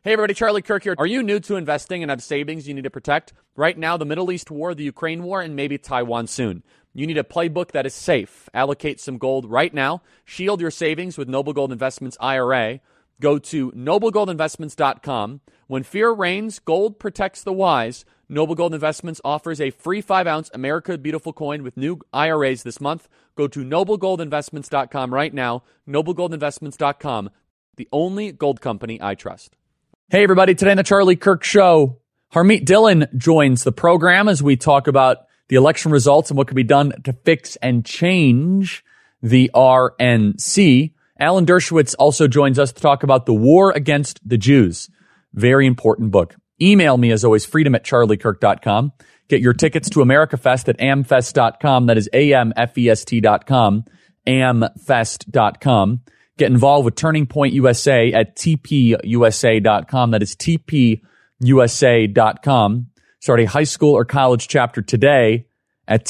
Hey everybody, Charlie Kirk here. Are you new to investing and have savings you need to protect? Right now, the Middle East war, the Ukraine war, and maybe Taiwan soon. You need a playbook that is safe. Allocate some gold right now. Shield your savings with Noble Gold Investments IRA. Go to noblegoldinvestments.com. When fear reigns, gold protects the wise. Noble Gold Investments offers a free 5-ounce America Beautiful coin with new IRAs this month. Go to noblegoldinvestments.com right now. noblegoldinvestments.com, the only gold company I trust. Hey, everybody. Today on the Charlie Kirk Show, Harmeet Dillon joins the program as we talk about the election results and what can be done to fix and change the RNC. Alan Dershowitz also joins us to talk about the war against the Jews. Very important book. Email me, as always, freedom@charliekirk.com. Get your tickets to AmericaFest at amfest.com. That is amfest.com, amfest.com. Get involved with Turning Point USA at tpusa.com. That is tpusa.com. Start a high school or college chapter today at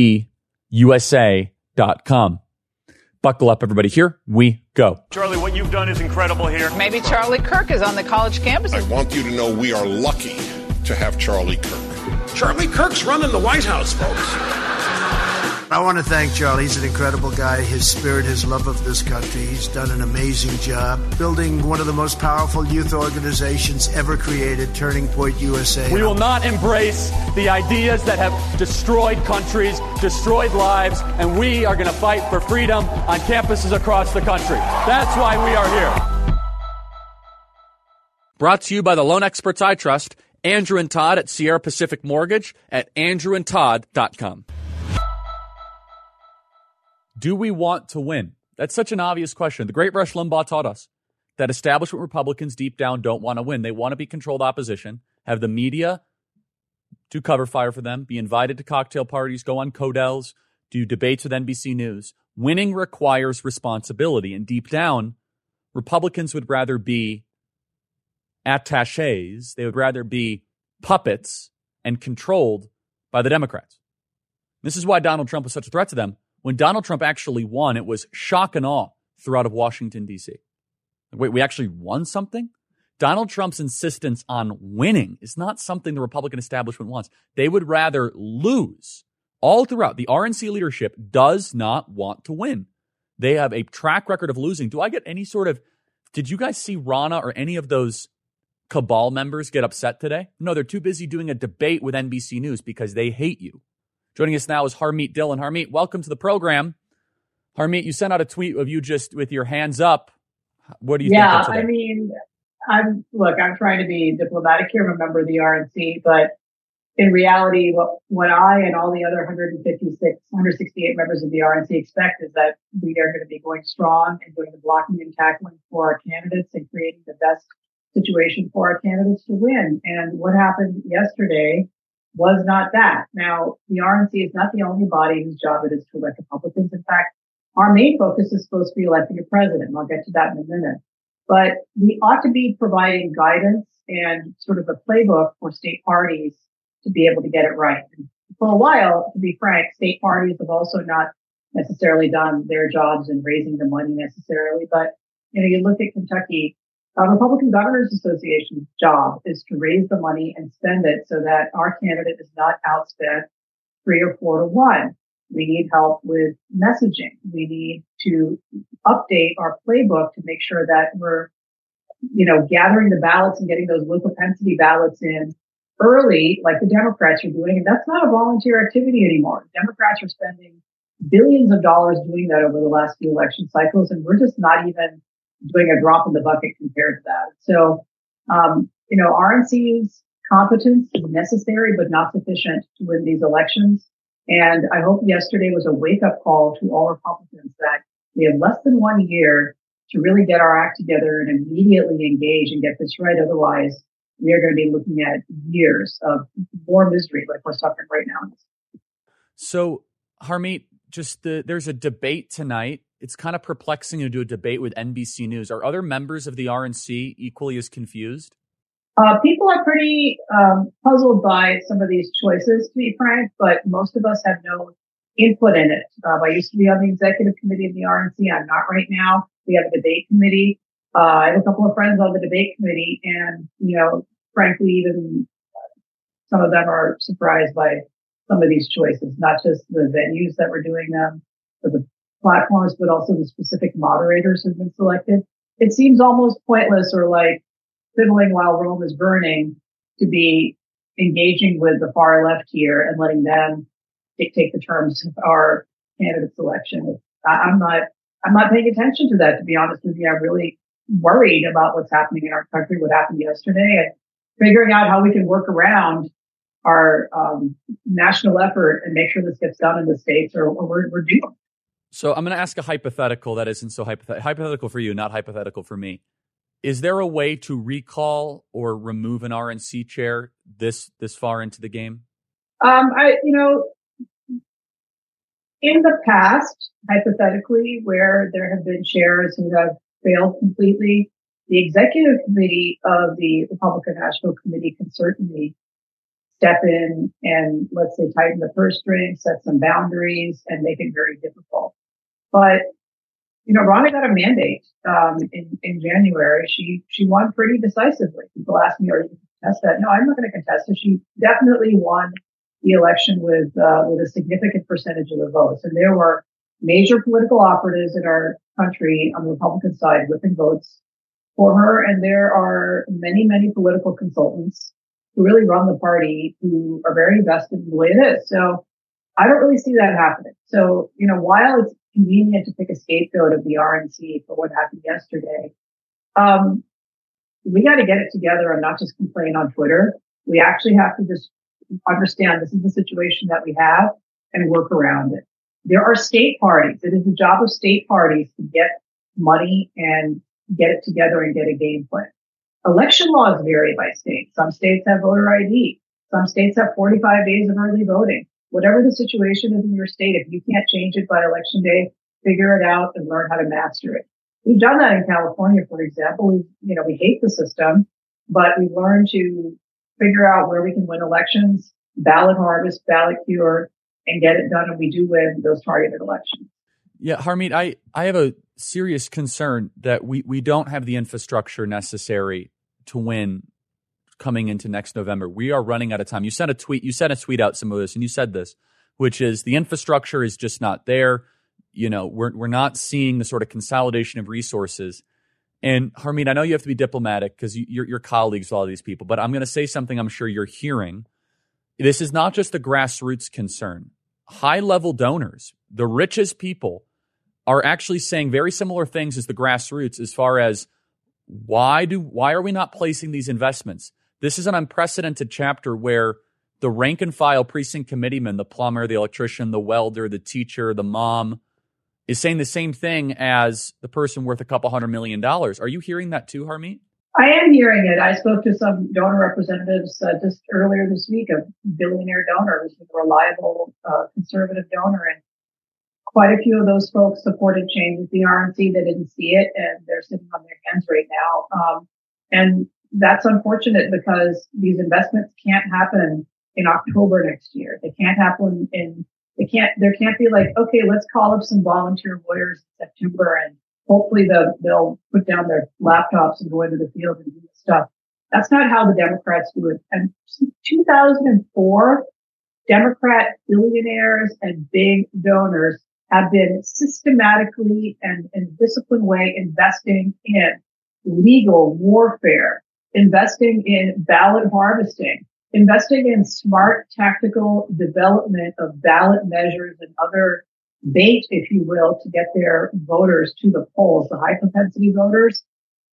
tpusa.com. Buckle up, everybody. Here we go. Charlie, what you've done is incredible here. Maybe Charlie Kirk is on the college campus. I want you to know we are lucky to have Charlie Kirk. Charlie Kirk's running the White House, folks. I want to thank Charlie. He's an incredible guy. His spirit, his love of this country. He's done an amazing job building one of the most powerful youth organizations ever created, Turning Point USA. We will not embrace the ideas that have destroyed countries, destroyed lives, and we are going to fight for freedom on campuses across the country. That's why we are here. Brought to you by the loan experts I trust, Andrew and Todd at Sierra Pacific Mortgage at andrewandtodd.com. Do we want to win? That's such an obvious question. The great Rush Limbaugh taught us that establishment Republicans deep down don't want to win. They want to be controlled opposition, have the media do cover fire for them, be invited to cocktail parties, go on Codels, do debates with NBC News. Winning requires responsibility. And deep down, Republicans would rather be attachés. They would rather be puppets and controlled by the Democrats. This is why Donald Trump was such a threat to them. When Donald Trump actually won, it was shock and awe throughout of Washington, D.C. Wait, we actually won something? Donald Trump's insistence on winning is not something the Republican establishment wants. They would rather lose. All throughout, the RNC leadership does not want to win. They have a track record of losing. Do I get any sort of, did you guys see Rana or any of those cabal members get upset today? No, they're too busy doing a debate with NBC News because they hate you. Joining us now is Harmeet Dillon. Harmeet, welcome to the program. Harmeet, you sent out a tweet of you just with your hands up. What do you think of today? I mean, I'm trying to be diplomatic here. I'm a member of the RNC, but in reality, what I and all the other 168 members of the RNC expect is that we are going to be going strong and doing the blocking and tackling for our candidates and creating the best situation for our candidates to win. And what happened yesterday was not that. Now, the RNC is not the only body whose job it is to elect Republicans. In fact, our main focus is supposed to be electing a president, and I'll get to that in a minute. But we ought to be providing guidance and sort of a playbook for state parties to be able to get it right. And for a while, to be frank, state parties have also not necessarily done their jobs in raising the money necessarily. But, you look at Kentucky, Republican Governors Association's job is to raise the money and spend it so that our candidate is not outspent 3 or 4 to 1. We need help with messaging. We need to update our playbook to make sure that we're, gathering the ballots and getting those low propensity ballots in early, like the Democrats are doing. And that's not a volunteer activity anymore. Democrats are spending billions of dollars doing that over the last few election cycles, and we're just not even doing a drop in the bucket compared to that. So, RNC's competence is necessary, but not sufficient to win these elections. And I hope yesterday was a wake-up call to all Republicans that we have less than 1 year to really get our act together and immediately engage and get this right. Otherwise, we are going to be looking at years of more misery like we're suffering right now. So, Harmeet, there's a debate tonight. It's kind of perplexing to do a debate with NBC News. Are other members of the RNC equally as confused? People are pretty puzzled by some of these choices, to be frank, but most of us have no input in it. I used to be on the executive committee of the RNC. I'm not right now. We have a debate committee. I have a couple of friends on the debate committee, and, frankly, even some of them are surprised by some of these choices, not just the venues that we're doing them, but the platforms, but also the specific moderators who've been selected. It seems almost pointless or like fiddling while Rome is burning to be engaging with the far left here and letting them dictate the terms of our candidate selection. I'm not paying attention to that, to be honest with you. I'm really worried about what's happening in our country, what happened yesterday, and figuring out how we can work around our national effort and make sure this gets done in the states, or we're doomed. So I'm going to ask a hypothetical that isn't so hypothetical for you, not hypothetical for me. Is there a way to recall or remove an RNC chair this far into the game? In the past, hypothetically, where there have been chairs who have failed completely, the executive committee of the Republican National Committee can certainly step in and, let's say, tighten the purse strings, set some boundaries, and make it very difficult. But, Ronna got a mandate in January. She won pretty decisively. People ask me, are you going to contest that? No, I'm not going to contest it. She definitely won the election with a significant percentage of the votes. And there were major political operatives in our country on the Republican side whipping votes for her. And there are many, many political consultants who really run the party who are very invested in the way it is. So I don't really see that happening. So, while it's convenient to pick a scapegoat of the RNC for what happened yesterday, we got to get it together and not just complain on Twitter. We actually have to just understand this is the situation that we have and work around it. There are state parties. It is the job of state parties to get money and get it together and get a game plan. Election laws vary by state. Some states have voter ID. Some states have 45 days of early voting. Whatever the situation is in your state, if you can't change it by election day, figure it out and learn how to master it. We've done that in California, for example. We hate the system, but we've learned to figure out where we can win elections, ballot harvest, ballot cure, and get it done. And we do win those targeted elections. Yeah, Harmeet, I have a serious concern that we don't have the infrastructure necessary to win coming into next November. We are running out of time. You sent a tweet out some of this, and you said this, which is the infrastructure is just not there. We're not seeing the sort of consolidation of resources. And Harmeet, I know you have to be diplomatic because you're colleagues with all these people, but I'm going to say something I'm sure you're hearing. This is not just a grassroots concern. High-level donors, the richest people, are actually saying very similar things as the grassroots as far as why are we not placing these investments? This is an unprecedented chapter where the rank and file precinct committeeman, the plumber, the electrician, the welder, the teacher, the mom, is saying the same thing as the person worth a couple $100 million. Are you hearing that too, Harmeet? I am hearing it. I spoke to some donor representatives just earlier this week, a billionaire donor who's a reliable conservative donor, and quite a few of those folks supported change at the RNC. They didn't see it, and they're sitting on their hands right now. And that's unfortunate because these investments can't happen in October next year. They can't happen there can't be like, okay, let's call up some volunteer lawyers in September and hopefully they'll put down their laptops and go into the field and do this stuff. That's not how the Democrats do it. And since 2004, Democrat billionaires and big donors have been systematically and in a disciplined way investing in legal warfare, investing in ballot harvesting, investing in smart tactical development of ballot measures and other bait, if you will, to get their voters to the polls. The high propensity voters,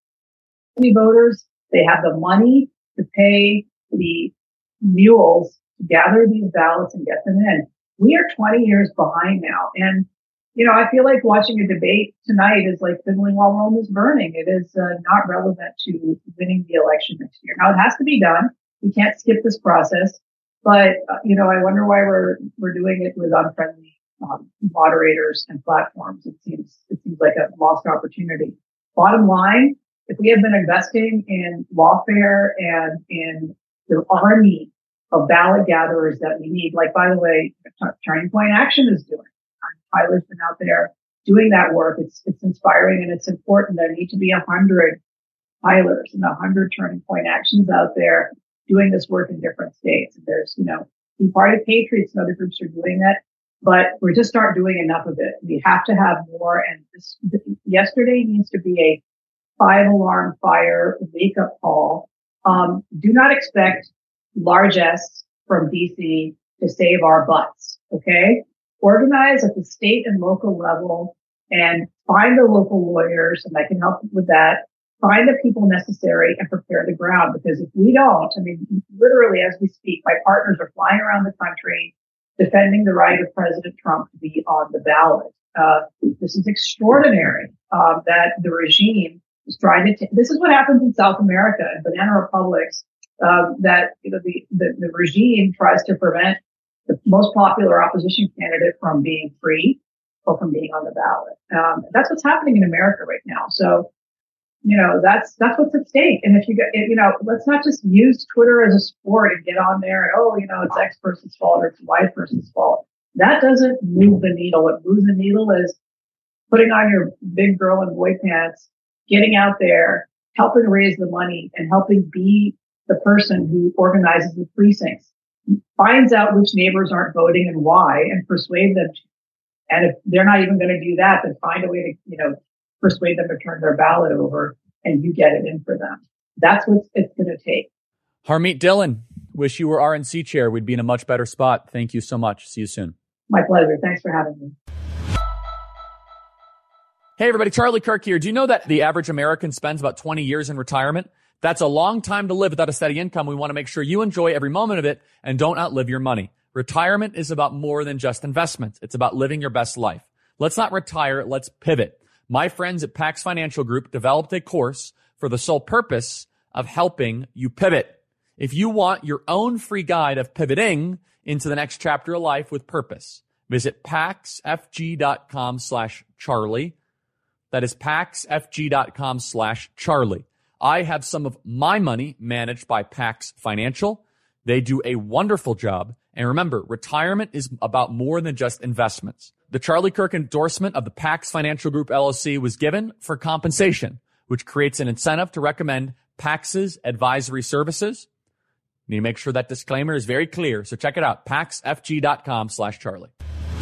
they have the money to pay the mules to gather these ballots and get them in. We are 20 years behind now. And, I feel like watching a debate tonight is like fiddling while Rome is burning. It is not relevant to winning the election next year. Now, it has to be done. We can't skip this process. But, I wonder why we're doing it with unfriendly moderators and platforms. It seems like a lost opportunity. Bottom line, if we had been investing in lawfare and in the army of ballot gatherers that we need, like, by the way, Turning Point Action is doing. Tyler's been out there doing that work. It's inspiring and it's important. There need to be 100 pilers and 100 turning point actions out there doing this work in different states. And there's, Tea Party Patriots and other groups are doing that, but we just aren't doing enough of it. We have to have more. And yesterday needs to be a 5-alarm fire wake up call. Do not expect largesse from DC to save our butts. Okay. Organize at the state and local level and find the local lawyers, and I can help with that. Find the people necessary and prepare the ground, because if we don't, literally as we speak, my partners are flying around the country defending the right of President Trump to be on the ballot. This is extraordinary, that the regime is trying to, this is what happens in South America and banana republics, that, the regime tries to prevent the most popular opposition candidate from being free or from being on the ballot. That's what's happening in America right now. So, that's what's at stake. And if you get, let's not just use Twitter as a sport and get on there and, it's X person's fault or it's Y person's fault. That doesn't move the needle. What moves the needle is putting on your big girl and boy pants, getting out there, helping raise the money and helping be the person who organizes the precincts, finds out which neighbors aren't voting and why, and persuade them. And if they're not even going to do that, then find a way to, persuade them to turn their ballot over and you get it in for them. That's what it's going to take. Harmeet Dillon, wish you were RNC chair. We'd be in a much better spot. Thank you so much. See you soon. My pleasure. Thanks for having me. Hey, everybody. Charlie Kirk here. Do you know that the average American spends about 20 years in retirement? That's a long time to live without a steady income. We want to make sure you enjoy every moment of it and don't outlive your money. Retirement is about more than just investments. It's about living your best life. Let's not retire. Let's pivot. My friends at Pax Financial Group developed a course for the sole purpose of helping you pivot. If you want your own free guide of pivoting into the next chapter of life with purpose, visit paxfg.com/Charlie. That is paxfg.com/Charlie. I have some of my money managed by Pax Financial. They do a wonderful job. And remember, retirement is about more than just investments. The Charlie Kirk endorsement of the Pax Financial Group LLC was given for compensation, which creates an incentive to recommend Pax's advisory services. You need to make sure that disclaimer is very clear. So check it out, paxfg.com/Charlie.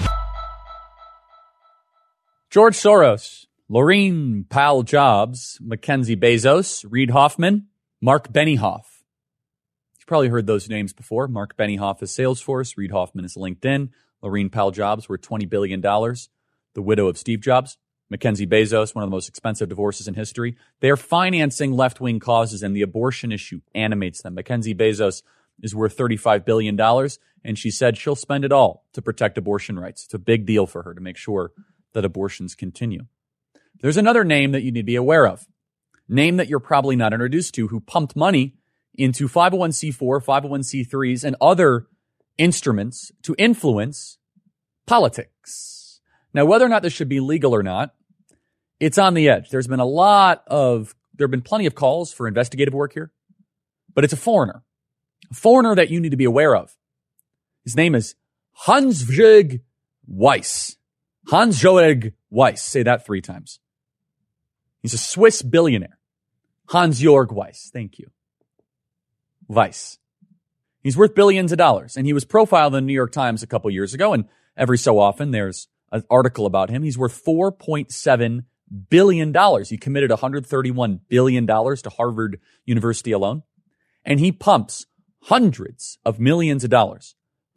George Soros, Laurene Powell Jobs, Mackenzie Bezos, Reid Hoffman, Mark Benioff. You've probably heard those names before. Mark Benioff is Salesforce. Reid Hoffman is LinkedIn. Laurene Powell Jobs worth $20 billion. The widow of Steve Jobs. Mackenzie Bezos, one of the most expensive divorces in history. They're financing left-wing causes, and the abortion issue animates them. Mackenzie Bezos is worth $35 billion, and she said she'll spend it all to protect abortion rights. It's a big deal for her to make sure that abortions continue. There's another name that you need to be aware of. Name that you're probably not introduced to, who pumped money into 501c4, 501c3s, and other instruments to influence politics. Now, whether or not this should be legal or not, it's on the edge. There have been plenty of calls for investigative work here, but it's a foreigner that you need to be aware of. His name is Hans-Jörg Weiss. Hans-Jörg Weiss. Say that 3 times. He's a Swiss billionaire. Hans-Jörg Weiss. Thank you. Weiss. He's worth billions of dollars, and he was profiled in the New York Times a couple years ago, and every so often there's an article about him. He's worth $4.7 billion. He committed $131 billion to Harvard University alone, and he pumps hundreds of millions of dollars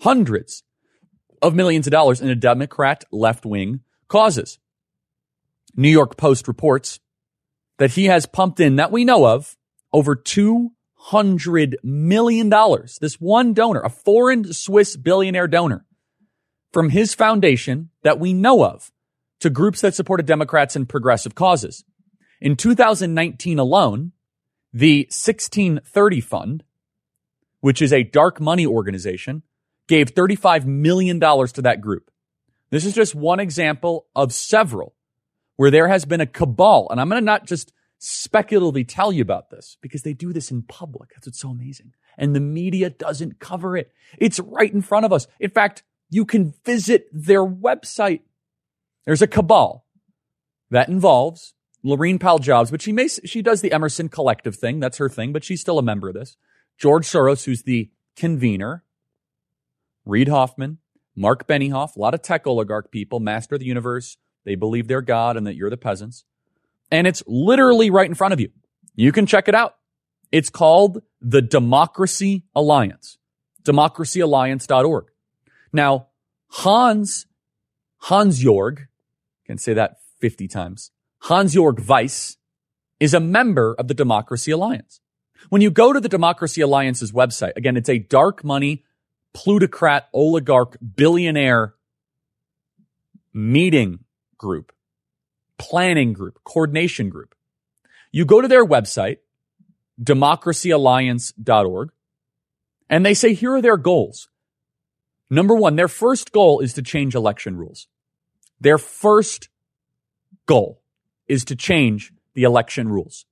into Democrat left-wing causes. New York Post reports that he has pumped in, that we know of, over $200 million. This one donor, a foreign Swiss billionaire donor, from his foundation that we know of, to groups that supported Democrats and progressive causes. In 2019 alone, the 1630 Fund, which is a dark money organization, gave $35 million to that group. This is just one example of several where there has been a cabal. And I'm going to not just speculatively tell you about this, because they do this in public. That's what's so amazing. And the media doesn't cover it. It's right in front of us. In fact, you can visit their website. There's a cabal that involves Laurene Powell Jobs, but she does the Emerson Collective thing. That's her thing, but she's still a member of this. George Soros, who's the convener. Reid Hoffman, Mark Benioff, a lot of tech oligarch people, master of the universe. They believe they're God and that you're the peasants. And it's literally right in front of you. You can check it out. It's called the Democracy Alliance, democracyalliance.org. Now, Hans-Jörg, I can say that 50 times, Hans-Jörg Weiss is a member of the Democracy Alliance. When you go to the Democracy Alliance's website, again, it's a dark money, plutocrat, oligarch, billionaire meeting group, planning group, coordination group. You go to their website, democracyalliance.org, and they say, here are their goals. Number one, their first goal is to change election rules. Their first goal is to change the election rules.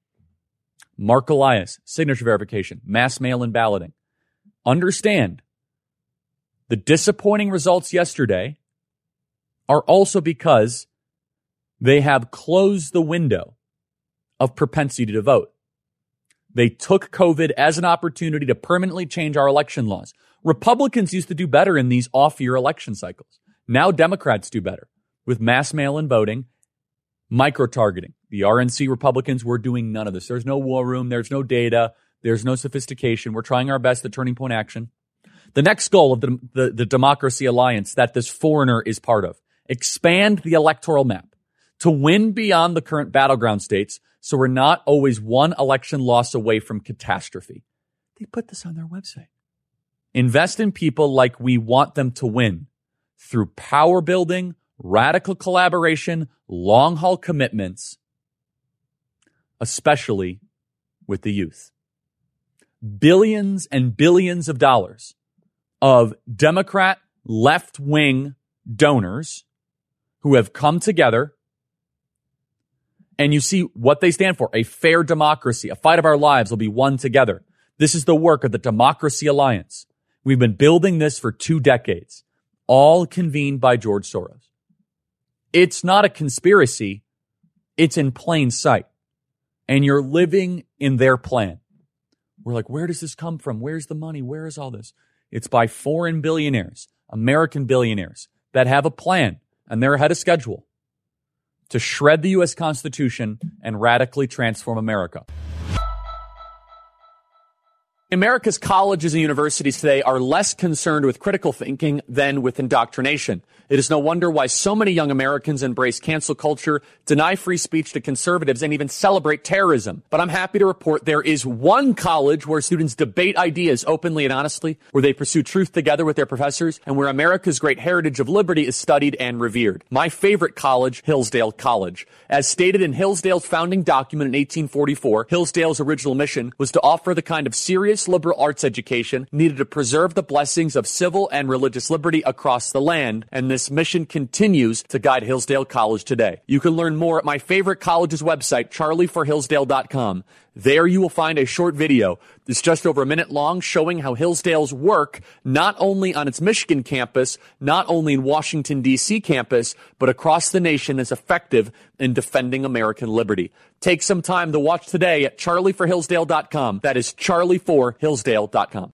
Mark Elias, signature verification, mass mail-in balloting. Understand, the disappointing results yesterday are also because they have closed the window of propensity to vote. They took COVID as an opportunity to permanently change our election laws. Republicans used to do better in these off-year election cycles. Now Democrats do better with mass mail-in voting, micro-targeting. The RNC Republicans were doing none of this. There's no war room. There's no data. There's no sophistication. We're trying our best at Turning Point Action. The next goal of the Democracy Alliance that this foreigner is part of, expand the electoral map to win beyond the current battleground states so we're not always one election loss away from catastrophe. They put this on their website. Invest in people like we want them to win through power building, radical collaboration, long-haul commitments, especially with the youth. Billions and billions of dollars of Democrat left-wing donors who have come together, and you see what they stand for: a fair democracy. A fight of our lives will be won together. This is the work of the Democracy Alliance. We've been building this for 2 decades, all convened by George Soros. It's not a conspiracy. It's in plain sight. And you're living in their plan. We're like, where does this come from? Where's the money? Where is all this? It's by foreign billionaires, American billionaires, that have a plan, and they're ahead of schedule, to shred the U.S. Constitution and radically transform America. America's colleges and universities today are less concerned with critical thinking than with indoctrination. It is no wonder why so many young Americans embrace cancel culture, deny free speech to conservatives, and even celebrate terrorism. But I'm happy to report there is one college where students debate ideas openly and honestly, where they pursue truth together with their professors, and where America's great heritage of liberty is studied and revered. My favorite college, Hillsdale College. As stated in Hillsdale's founding document in 1844, Hillsdale's original mission was to offer the kind of serious liberal arts education needed to preserve the blessings of civil and religious liberty across the land, and this mission continues to guide Hillsdale College today. You can learn more at my favorite college's website, charlieforhillsdale.com. There you will find a short video that's just over a minute long showing how Hillsdale's work not only on its Michigan campus, not only in Washington, D.C. campus, but across the nation is effective in defending American liberty. Take some time to watch today at charlieforhillsdale.com. That is charlieforhillsdale.com.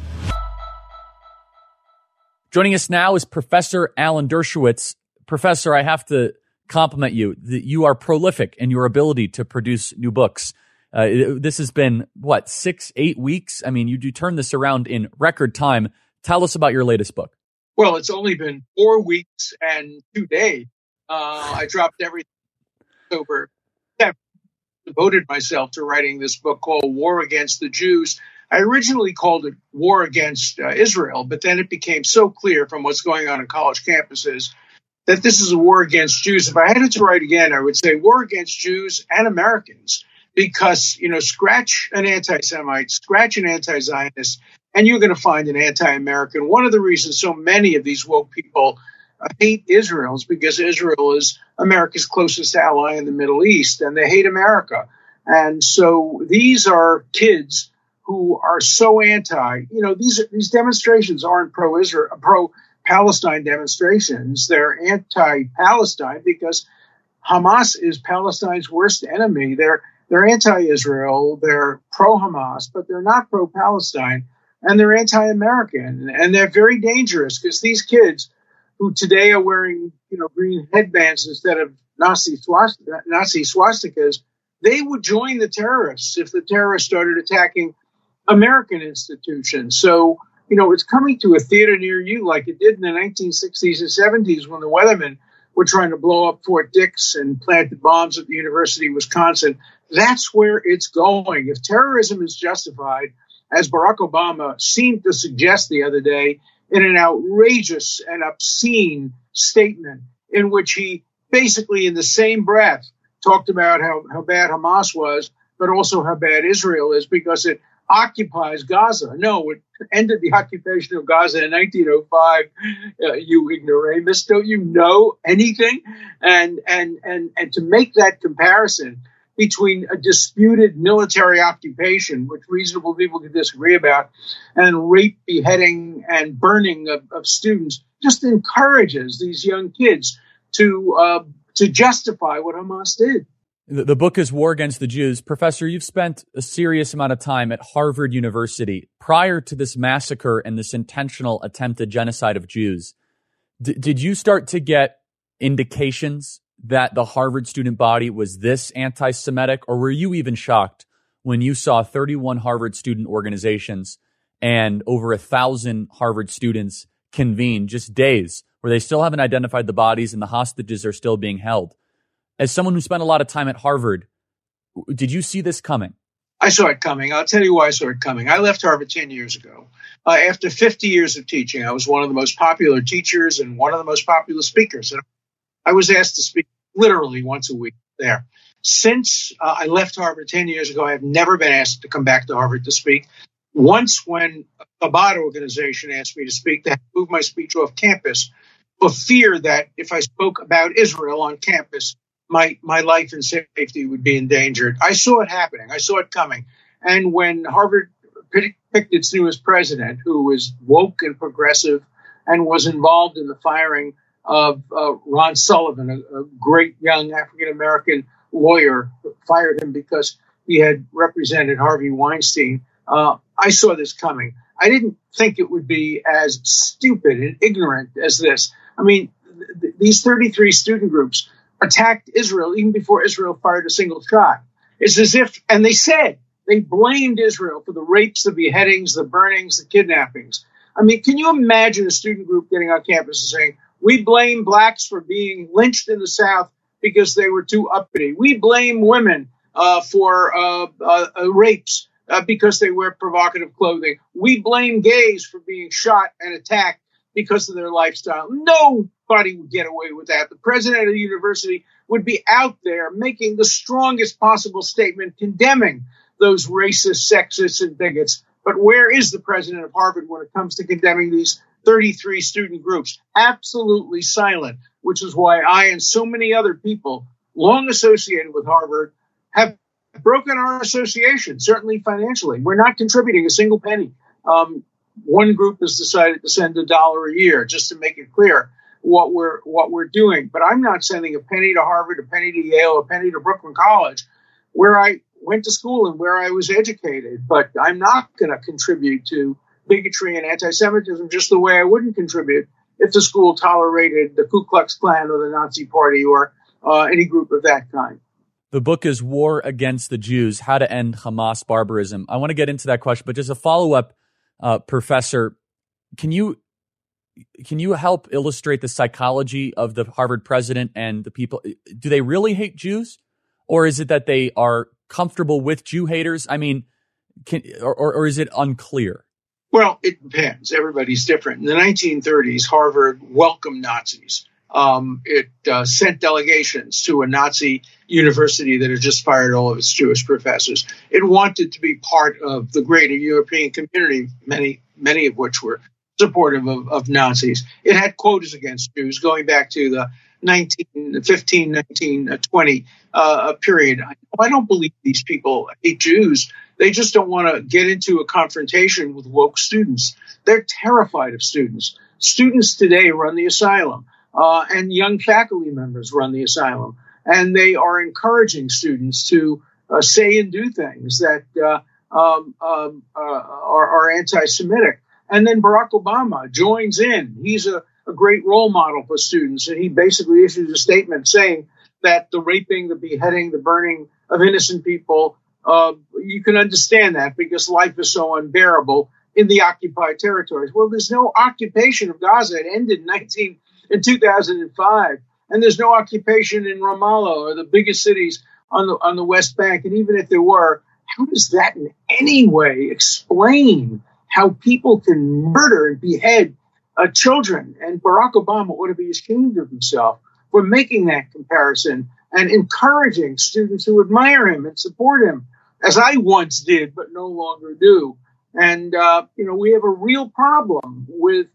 Joining us now is Professor Alan Dershowitz. Professor, I have to compliment you that you are prolific in your ability to produce new books. This has been, 6-8 weeks? I mean, you do turn this around in record time. Tell us about your latest book. Well, it's only been 4 weeks and 2 days. I dropped everything over. I devoted myself to writing this book called War Against the Jews. I originally called it War Against Israel, but then it became so clear from what's going on in college campuses that this is a war against Jews. If I had it to write again, I would say war against Jews and Americans, because, scratch an anti-Semite, scratch an anti-Zionist, and you're going to find an anti-American. One of the reasons so many of these woke people hate Israel is because Israel is America's closest ally in the Middle East, and they hate America. And so these are kids who are so anti, these demonstrations aren't pro-Israel, pro-Palestine demonstrations. They're anti-Palestine because Hamas is Palestine's worst enemy. They're anti-Israel, they're pro-Hamas, but they're not pro-Palestine, and they're anti-American, and they're very dangerous because these kids who today are wearing, green headbands instead of Nazi swastikas, they would join the terrorists if the terrorists started attacking American institutions. So, it's coming to a theater near you like it did in the 1960s and 70s when the Weathermen were trying to blow up Fort Dix and planted bombs at the University of Wisconsin. That's where it's going. If terrorism is justified, as Barack Obama seemed to suggest the other day in an outrageous and obscene statement in which he basically in the same breath talked about how bad Hamas was, but also how bad Israel is because it occupies Gaza. No, it ended the occupation of Gaza in 1905. You ignoramus, don't you know anything? And to make that comparison between a disputed military occupation, which reasonable people can disagree about, and rape, beheading, and burning of students, just encourages these young kids to justify what Hamas did. The book is War Against the Jews. Professor, you've spent a serious amount of time at Harvard University prior to this massacre and this intentional attempted genocide of Jews. Did you start to get indications that the Harvard student body was this anti-Semitic, or were you even shocked when you saw 31 Harvard student organizations and over 1,000 Harvard students convene just days where they still haven't identified the bodies and the hostages are still being held? As someone who spent a lot of time at Harvard, did you see this coming? I saw it coming. I'll tell you why I saw it coming. I left Harvard 10 years ago. After 50 years of teaching, I was one of the most popular teachers and one of the most popular speakers. And I was asked to speak literally once a week there. Since I left Harvard 10 years ago, I have never been asked to come back to Harvard to speak. Once when a Chabad organization asked me to speak, they had to move my speech off campus for fear that if I spoke about Israel on campus, my life and safety would be endangered. I saw it happening. I saw it coming. And when Harvard picked its newest president, who was woke and progressive and was involved in the firing of Ron Sullivan, a great young African-American lawyer, fired him because he had represented Harvey Weinstein. I saw this coming. I didn't think it would be as stupid and ignorant as this. I mean, these 33 student groups attacked Israel even before Israel fired a single shot. It's as if, and they blamed Israel for the rapes, the beheadings, the burnings, the kidnappings. I mean, can you imagine a student group getting on campus and saying, we blame blacks for being lynched in the South because they were too uppity. We blame women for rapes because they wear provocative clothing. We blame gays for being shot and attacked because of their lifestyle. Nobody would get away with that. The president of the university would be out there making the strongest possible statement condemning those racist, sexist, and bigots. But where is the president of Harvard when it comes to condemning these 33 student groups? Absolutely silent, which is why I and so many other people long associated with Harvard have broken our association, certainly financially. We're not contributing a single penny. One group has decided to send $1 a year just to make it clear what we're doing. But I'm not sending a penny to Harvard, a penny to Yale, a penny to Brooklyn College, where I went to school and where I was educated. But I'm not going to contribute to bigotry and anti-Semitism just the way I wouldn't contribute if the school tolerated the Ku Klux Klan or the Nazi Party or any group of that kind. The book is War Against the Jews, How to End Hamas Barbarism. I want to get into that question, but just a follow-up, Professor, can you help illustrate the psychology of the Harvard president and the people? Do they really hate Jews, or is it that they are comfortable with Jew haters? I mean, or is it unclear? Well, it depends. Everybody's different. In the 1930s, Harvard welcomed Nazis. It sent delegations to a Nazi university that had just fired all of its Jewish professors. It wanted to be part of the greater European community, many of which were supportive of Nazis. It had quotas against Jews going back to the 1915, 1920 period. I don't believe these people hate Jews. They just don't want to get into a confrontation with woke students. They're terrified of students. Students today run the asylum. And young faculty members run the asylum. and they are encouraging students to say and do things that are anti-Semitic. And then Barack Obama joins in. He's a great role model for students, and he basically issues a statement saying that the raping, the beheading, the burning of innocent people, you can understand that because life is so unbearable in the occupied territories. Well, there's no occupation of Gaza. It ended in 2005, and there's no occupation in Ramallah or the biggest cities on the West Bank. And even if there were, how does that in any way explain how people can murder and behead children? And Barack Obama ought to be ashamed of himself for making that comparison and encouraging students who admire him and support him, as I once did, but no longer do. And, we have a real problem with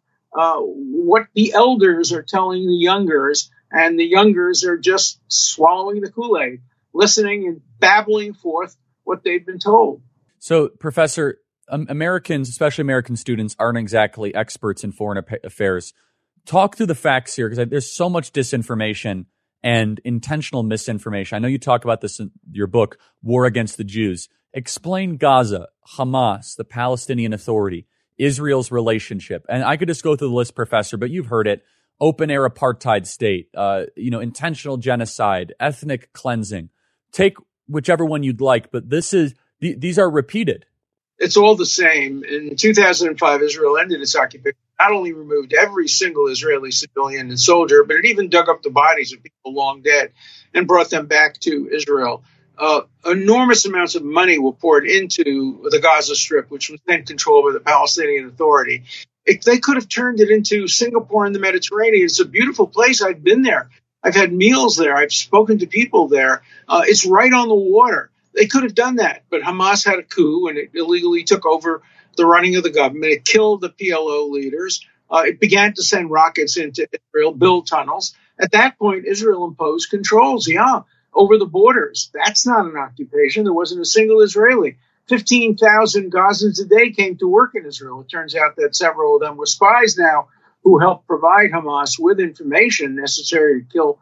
what the elders are telling the youngers, and the youngers are just swallowing the Kool-Aid, listening and babbling forth what they've been told. So, Professor, Americans, especially American students, aren't exactly experts in foreign affairs. Talk through the facts here, because there's so much disinformation and intentional misinformation. I know you talk about this in your book, War Against the Jews. Explain Gaza, Hamas, the Palestinian Authority, Israel's relationship. And I could just go through the list, Professor, but you've heard it. Open-air apartheid state, intentional genocide, ethnic cleansing. Take whichever one you'd like, but these are repeated. It's all the same. In 2005, Israel ended its occupation. Not only removed every single Israeli civilian and soldier, but it even dug up the bodies of people long dead and brought them back to Israel. Enormous amounts of money were poured into the Gaza Strip, which was then controlled by the Palestinian Authority. They could have turned it into Singapore in the Mediterranean. It's a beautiful place. I've been there. I've had meals there. I've spoken to people there. It's right on the water. They could have done that, but Hamas had a coup and it illegally took over the running of the government. It killed the PLO leaders. It began to send rockets into Israel, build tunnels. At that point, Israel imposed controls, over the borders. That's not an occupation. There wasn't a single Israeli. 15,000 Gazans a day came to work in Israel. It turns out that several of them were spies now who helped provide Hamas with information necessary to kill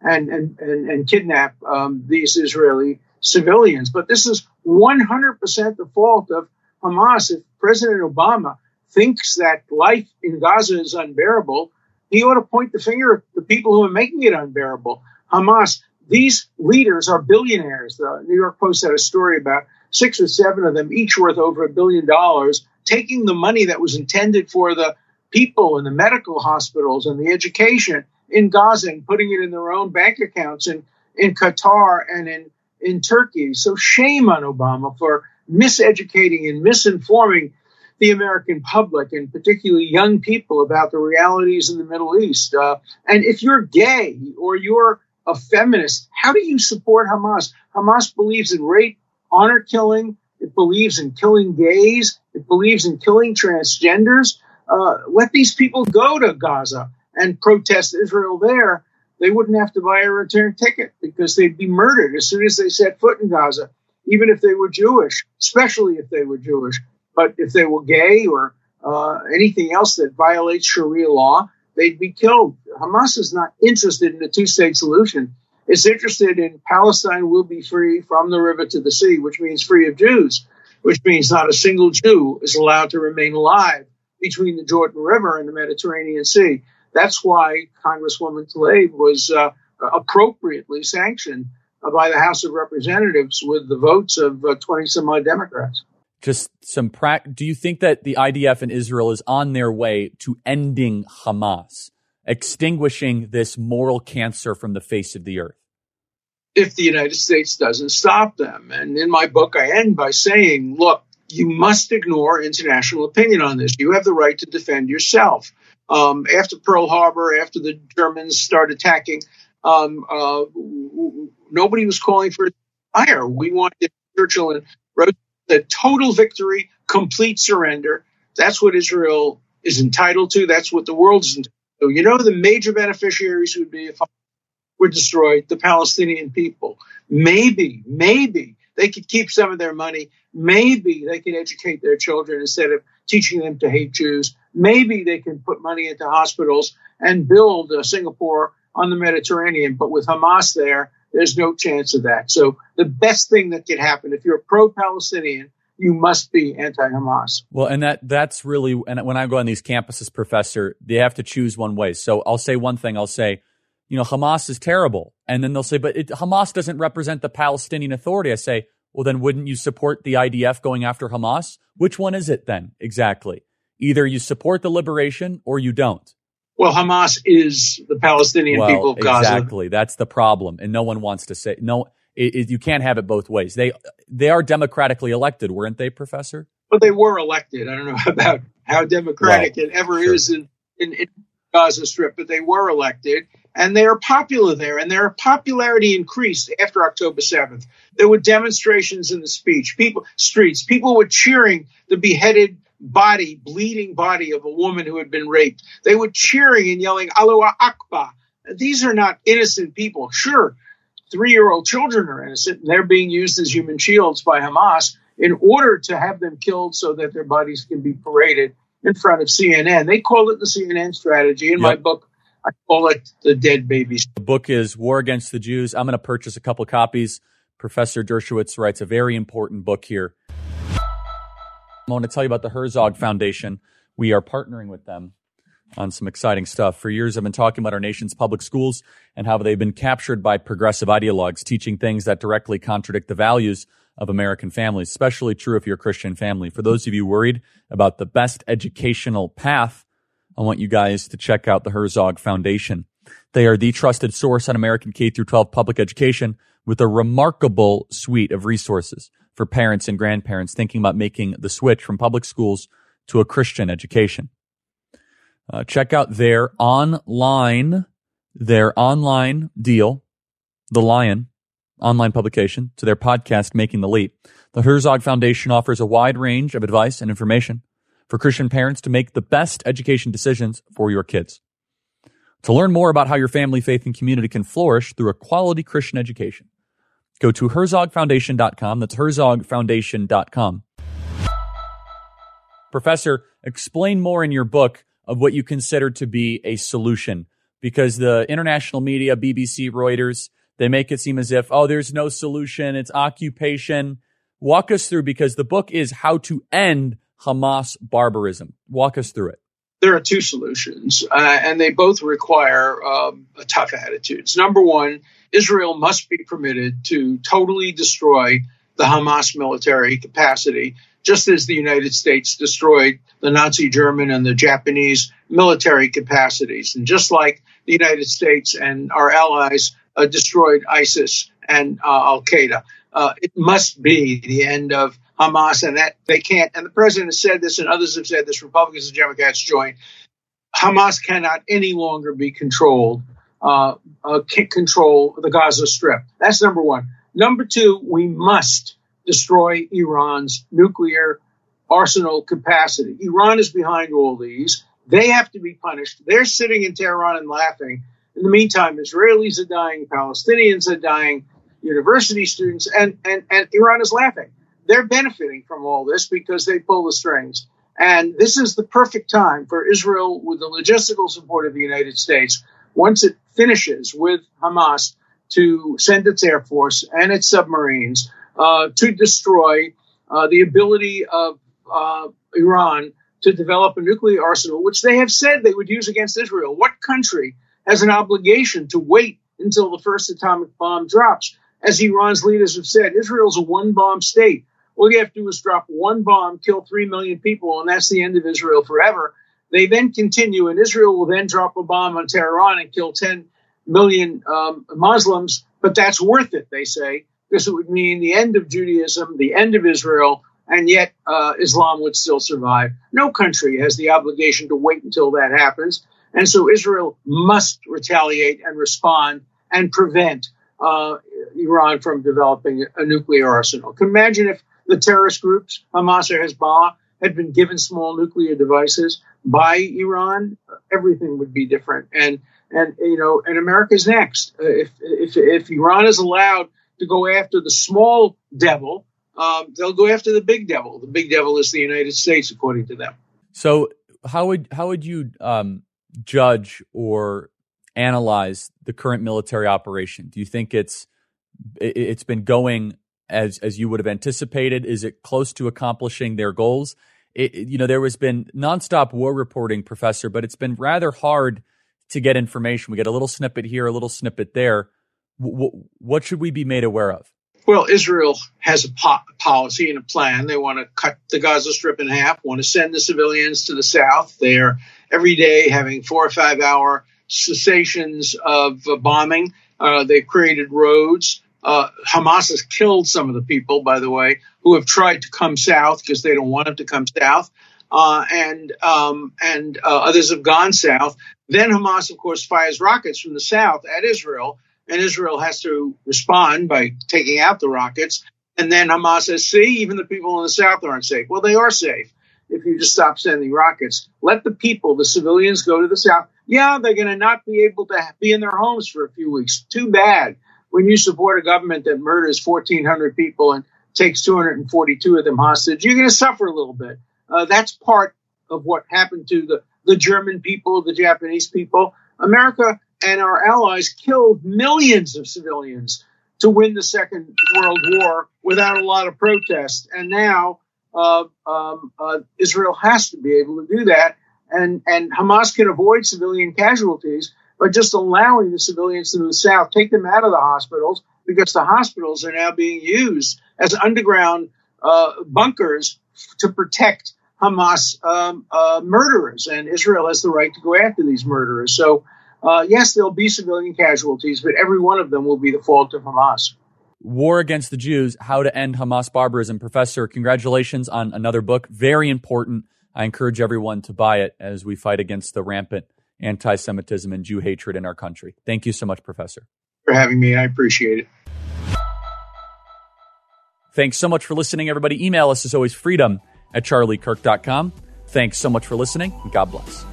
and kidnap these Israeli civilians. But this is 100% the fault of Hamas. If President Obama thinks that life in Gaza is unbearable, he ought to point the finger at the people who are making it unbearable. Hamas, these leaders are billionaires. The New York Post had a story about 6 or 7 of them, each worth over $1 billion, taking the money that was intended for the people in the medical hospitals and the education in Gaza and putting it in their own bank accounts in Qatar and in Turkey. So shame on Obama for miseducating and misinforming the American public, and particularly young people, about the realities in the Middle East. And if you're gay or you're a feminist, how do you support Hamas? Hamas believes in rape, honor killing. It believes in killing gays. It believes in killing transgenders. Let these people go to Gaza and protest Israel there. They wouldn't have to buy a return ticket because they'd be murdered as soon as they set foot in Gaza, even if they were Jewish, especially if they were Jewish. But if they were gay or anything else that violates Sharia law, they'd be killed. Hamas is not interested in a two-state solution. It's interested in Palestine will be free from the river to the sea, which means free of Jews, which means not a single Jew is allowed to remain alive between the Jordan River and the Mediterranean Sea. That's why Congresswoman Tlaib was appropriately sanctioned by the House of Representatives with the votes of 20-some-odd Democrats. Just do you think that the IDF in Israel is on their way to ending Hamas, extinguishing this moral cancer from the face of the earth? If the United States doesn't stop them. And in my book, I end by saying, look, you must ignore international opinion on this. You have the right to defend yourself. After Pearl Harbor, after the Germans started attacking, nobody was calling for fire. We wanted Churchill and Roosevelt the total victory, complete surrender. That's what Israel is entitled to. That's what the world is entitled to. The major beneficiaries would be if were destroyed, the Palestinian people. Maybe they could keep some of their money. Maybe they can educate their children instead of teaching them to hate Jews. Maybe they can put money into hospitals and build Singapore on the Mediterranean. But with Hamas there, There's no chance of that. So the best thing that could happen, if you're pro-Palestinian, you must be anti-Hamas. Well, and that's really, and when I go on these campuses, Professor, they have to choose one way. So I'll say one thing. I'll say, Hamas is terrible. And then they'll say, but Hamas doesn't represent the Palestinian Authority. I say, well, then wouldn't you support the IDF going after Hamas? Which one is it then exactly? Either you support the liberation or you don't. Well, Hamas is the Palestinian people of Gaza. Exactly. That's the problem. And no one wants to say, no, you can't have it both ways. They are democratically elected, weren't they, Professor? But they were elected. I don't know about how democratic it ever is in Gaza Strip, but they were elected. And they are popular there, and their popularity increased after October 7th. There were demonstrations in the streets. People were cheering the beheaded bleeding body of a woman who had been raped. They were cheering and yelling, Allahu Akbar. These are not innocent people. Sure, 3-year-old children are innocent, and they're being used as human shields by Hamas in order to have them killed so that their bodies can be paraded in front of CNN. They call it the CNN strategy. In my book, I call it the dead babies. The book is War Against the Jews. I'm going to purchase a couple copies. Professor Dershowitz writes a very important book here. I want to tell you about the Herzog Foundation. We are partnering with them on some exciting stuff. For years, I've been talking about our nation's public schools and how they've been captured by progressive ideologues, teaching things that directly contradict the values of American families, especially true if you're a Christian family. For those of you worried about the best educational path, I want you guys to check out the Herzog Foundation. They are the trusted source on American K-12 public education with a remarkable suite of resources for parents and grandparents thinking about making the switch from public schools to a Christian education. Check out their online deal, The Lion, online publication, to their podcast, Making the Leap. The Herzog Foundation offers a wide range of advice and information for Christian parents to make the best education decisions for your kids. To learn more about how your family, faith, and community can flourish through a quality Christian education, go to herzogfoundation.com. That's herzogfoundation.com. Professor, explain more in your book of what you consider to be a solution, because the international media, BBC, Reuters, they make it seem as if, there's no solution, it's occupation. Walk us through, because the book is How to End Hamas Barbarism. Walk us through it. There are two solutions, and they both require tough attitudes. Number one, Israel must be permitted to totally destroy the Hamas military capacity, just as the United States destroyed the Nazi German and the Japanese military capacities. And just like the United States and our allies destroyed ISIS and Al-Qaeda, it must be the end of Hamas, and that they can't. And the president has said this, and others have said this, Republicans and Democrats join. Hamas cannot any longer be control the Gaza Strip. That's number one. Number two, we must destroy Iran's nuclear arsenal capacity. Iran is behind all these. They have to be punished. They're sitting in Tehran and laughing. In the meantime, Israelis are dying, Palestinians are dying, university students, and Iran is laughing. They're benefiting from all this because they pull the strings. And this is the perfect time for Israel, with the logistical support of the United States, once it finishes with Hamas, to send its Air Force and its submarines to destroy the ability of Iran to develop a nuclear arsenal, which they have said they would use against Israel. What country has an obligation to wait until the first atomic bomb drops? As Iran's leaders have said, Israel's a one-bomb state. All you have to do is drop one bomb, kill 3 million people, and that's the end of Israel forever. They then continue, and Israel will then drop a bomb on Tehran and kill 10 million Muslims. But that's worth it, they say, because it would mean the end of Judaism, the end of Israel, and yet Islam would still survive. No country has the obligation to wait until that happens. And so Israel must retaliate and respond and prevent Iran from developing a nuclear arsenal. Can you imagine if the terrorist groups, Hamas or Hezbollah, had been given small nuclear devices by Iran? Everything would be different. And America's next. If Iran is allowed to go after the small devil, they'll go after the big devil. The big devil is the United States, according to them. So how would you judge or analyze the current military operation? Do you think it's it's been going as you would have anticipated? Is it close to accomplishing their goals? There has been nonstop war reporting, Professor, but it's been rather hard to get information. We get a little snippet here, a little snippet there. What should we be made aware of? Well, Israel has a policy and a plan. They want to cut the Gaza Strip in half, want to send the civilians to the south. They are every day having 4 or 5 hour cessations of bombing. They've created roads. Hamas has killed some of the people, by the way, who have tried to come south because they don't want them to come south. And others have gone south. Then Hamas, of course, fires rockets from the south at Israel. And Israel has to respond by taking out the rockets. And then Hamas says, see, even the people in the south aren't safe. Well, they are safe if you just stop sending rockets. Let the people, the civilians, go to the south. Yeah, they're going to not be able to be in their homes for a few weeks. Too bad. When you support a government that murders 1,400 people and takes 242 of them hostage, you're going to suffer a little bit. That's part of what happened to the German people, the Japanese people. America and our allies killed millions of civilians to win the Second World War without a lot of protest. And now Israel has to be able to do that. And Hamas can avoid civilian casualties by just allowing the civilians to the south, take them out of the hospitals, because the hospitals are now being used as underground bunkers to protect Hamas murderers. And Israel has the right to go after these murderers. So, yes, there'll be civilian casualties, but every one of them will be the fault of Hamas. War Against the Jews, How to End Hamas Barbarism. Professor, congratulations on another book. Very important. I encourage everyone to buy it as we fight against the rampant anti-Semitism and Jew hatred in our country. Thank you so much, Professor. For having me. I appreciate it. Thanks so much for listening, everybody. Email us as always, freedom@charliekirk.com. Thanks so much for listening, and God bless.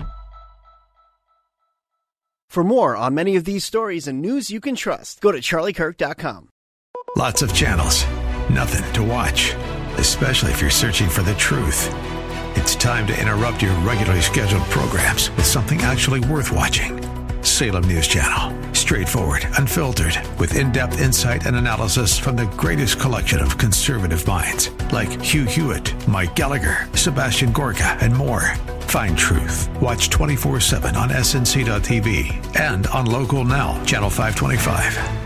For more on many of these stories and news you can trust, go to charliekirk.com. Lots of channels, nothing to watch, especially if you're searching for the truth. It's time to interrupt your regularly scheduled programs with something actually worth watching. Salem News Channel. Straightforward, unfiltered, with in-depth insight and analysis from the greatest collection of conservative minds like Hugh Hewitt, Mike Gallagher, Sebastian Gorka, and more. Find truth. Watch 24/7 on SNC.TV and on Local Now, Channel 525.